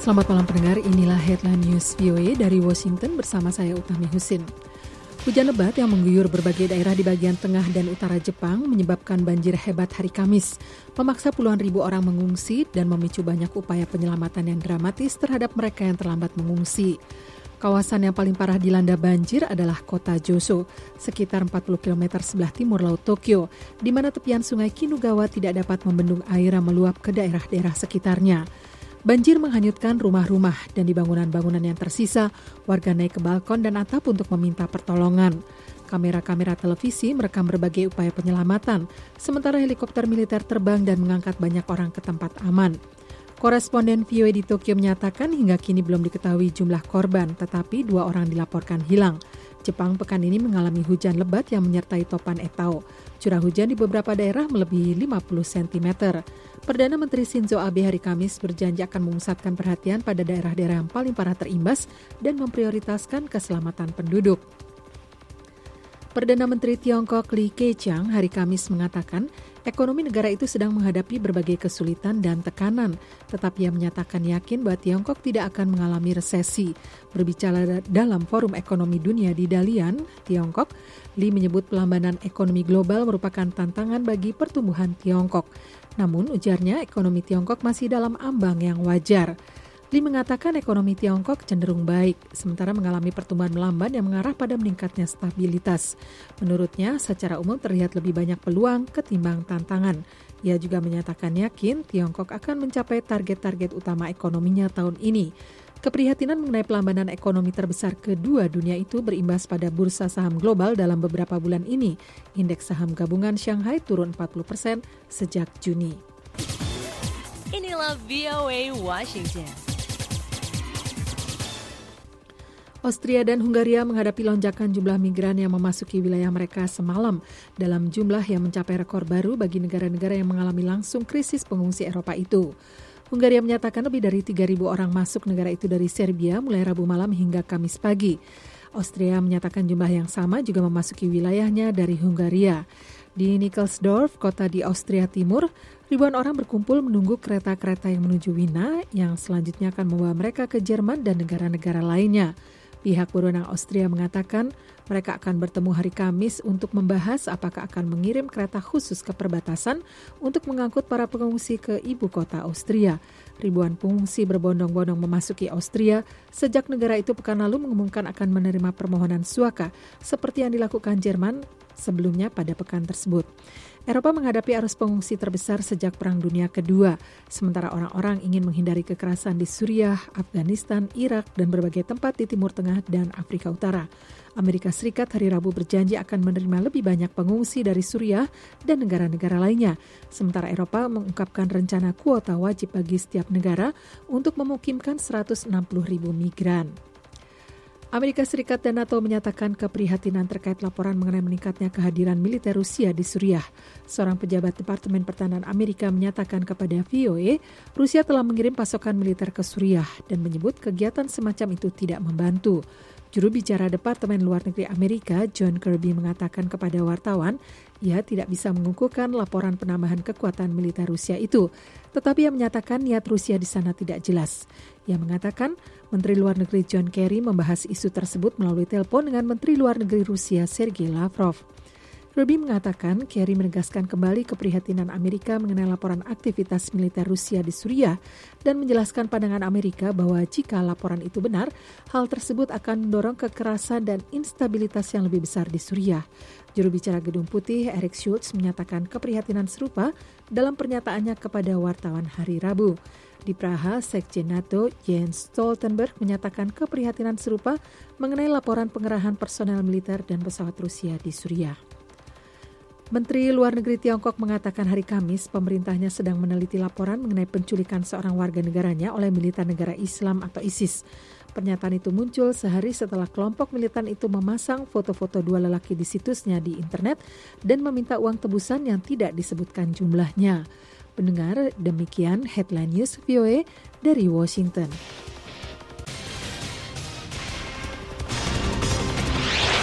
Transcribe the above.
Selamat malam pendengar, inilah Headline News VOA dari Washington bersama saya Utami Husin. Hujan lebat yang mengguyur berbagai daerah di bagian tengah dan utara Jepang menyebabkan banjir hebat hari Kamis, memaksa puluhan ribu orang mengungsi dan memicu banyak upaya penyelamatan yang dramatis terhadap mereka yang terlambat mengungsi. Kawasan yang paling parah dilanda banjir adalah kota Joso, sekitar 40 km sebelah timur laut Tokyo, di mana tepian sungai Kinugawa tidak dapat membendung air yang meluap ke daerah-daerah sekitarnya. Banjir menghanyutkan rumah-rumah dan di bangunan-bangunan yang tersisa, warga naik ke balkon dan atap untuk meminta pertolongan. Kamera-kamera televisi merekam berbagai upaya penyelamatan, sementara helikopter militer terbang dan mengangkat banyak orang ke tempat aman. Koresponden VOA di Tokyo menyatakan hingga kini belum diketahui jumlah korban, tetapi 2 orang dilaporkan hilang. Jepang pekan ini mengalami hujan lebat yang menyertai topan Etao. Curah hujan di beberapa daerah melebihi 50 cm. Perdana Menteri Shinzo Abe hari Kamis berjanji akan memusatkan perhatian pada daerah-daerah yang paling parah terimbas dan memprioritaskan keselamatan penduduk. Perdana Menteri Tiongkok Li Keqiang hari Kamis mengatakan ekonomi negara itu sedang menghadapi berbagai kesulitan dan tekanan, tetapi ia menyatakan yakin bahwa Tiongkok tidak akan mengalami resesi. Berbicara dalam Forum Ekonomi Dunia di Dalian, Tiongkok, Li menyebut pelambanan ekonomi global merupakan tantangan bagi pertumbuhan Tiongkok. Namun, ujarnya ekonomi Tiongkok masih dalam ambang yang wajar. Li mengatakan ekonomi Tiongkok cenderung baik, sementara mengalami pertumbuhan melambat yang mengarah pada meningkatnya stabilitas. Menurutnya, secara umum terlihat lebih banyak peluang ketimbang tantangan. Ia juga menyatakan yakin Tiongkok akan mencapai target-target utama ekonominya tahun ini. Keprihatinan mengenai pelambanan ekonomi terbesar kedua dunia itu berimbas pada bursa saham global dalam beberapa bulan ini. Indeks saham gabungan Shanghai turun 40% sejak Juni. Inilah VOA Washington. Austria dan Hungaria menghadapi lonjakan jumlah migran yang memasuki wilayah mereka semalam dalam jumlah yang mencapai rekor baru bagi negara-negara yang mengalami langsung krisis pengungsi Eropa itu. Hungaria menyatakan lebih dari 3.000 orang masuk negara itu dari Serbia mulai Rabu malam hingga Kamis pagi. Austria menyatakan jumlah yang sama juga memasuki wilayahnya dari Hungaria. Di Nickelsdorf, kota di Austria Timur, ribuan orang berkumpul menunggu kereta-kereta yang menuju Wina yang selanjutnya akan membawa mereka ke Jerman dan negara-negara lainnya. Pihak berwenang Austria mengatakan mereka akan bertemu hari Kamis untuk membahas apakah akan mengirim kereta khusus ke perbatasan untuk mengangkut para pengungsi ke ibu kota Austria. Ribuan pengungsi berbondong-bondong memasuki Austria sejak negara itu pekan lalu mengumumkan akan menerima permohonan suaka seperti yang dilakukan Jerman sebelumnya pada pekan tersebut. Eropa menghadapi arus pengungsi terbesar sejak Perang Dunia Kedua, sementara orang-orang ingin menghindari kekerasan di Suriah, Afghanistan, Irak, dan berbagai tempat di Timur Tengah dan Afrika Utara. Amerika Serikat hari Rabu berjanji akan menerima lebih banyak pengungsi dari Suriah dan negara-negara lainnya, sementara Eropa mengungkapkan rencana kuota wajib bagi setiap negara untuk memukimkan 160.000 migran. Amerika Serikat dan NATO menyatakan keprihatinan terkait laporan mengenai meningkatnya kehadiran militer Rusia di Suriah. Seorang pejabat Departemen Pertahanan Amerika menyatakan kepada VOA, Rusia telah mengirim pasokan militer ke Suriah dan menyebut kegiatan semacam itu tidak membantu. Juru bicara Departemen Luar Negeri Amerika, John Kirby, mengatakan kepada wartawan, ia tidak bisa mengukuhkan laporan penambahan kekuatan militer Rusia itu, tetapi ia menyatakan niat Rusia di sana tidak jelas. Ia mengatakan, Menteri Luar Negeri John Kerry membahas isu tersebut melalui telepon dengan Menteri Luar Negeri Rusia Sergei Lavrov. Kirby mengatakan Kerry menegaskan kembali keprihatinan Amerika mengenai laporan aktivitas militer Rusia di Suriah dan menjelaskan pandangan Amerika bahwa jika laporan itu benar, hal tersebut akan mendorong kekerasan dan instabilitas yang lebih besar di Suriah. Juru bicara Gedung Putih Eric Schultz menyatakan keprihatinan serupa dalam pernyataannya kepada wartawan hari Rabu. Di Praha, Sekjen NATO Jens Stoltenberg menyatakan keprihatinan serupa mengenai laporan pengerahan personel militer dan pesawat Rusia di Suriah. Menteri Luar Negeri Tiongkok mengatakan hari Kamis pemerintahnya sedang meneliti laporan mengenai penculikan seorang warga negaranya oleh militan negara Islam atau ISIS. Pernyataan itu muncul sehari setelah kelompok militan itu memasang foto-foto 2 lelaki di situsnya di internet dan meminta uang tebusan yang tidak disebutkan jumlahnya. Pendengar, demikian Headline News VOA dari Washington.